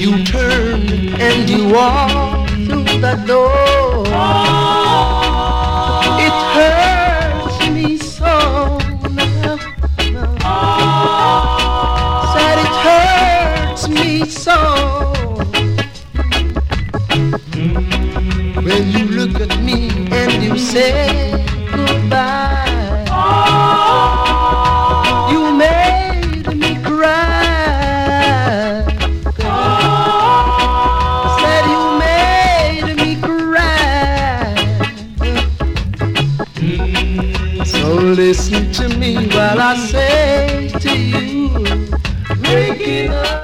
you turned and you walked through that door. It hurts me so now. Said it hurts me so when you look at me and you say goodbye. You made me cry. Said you made me cry. So listen to me while I say to you, break it up.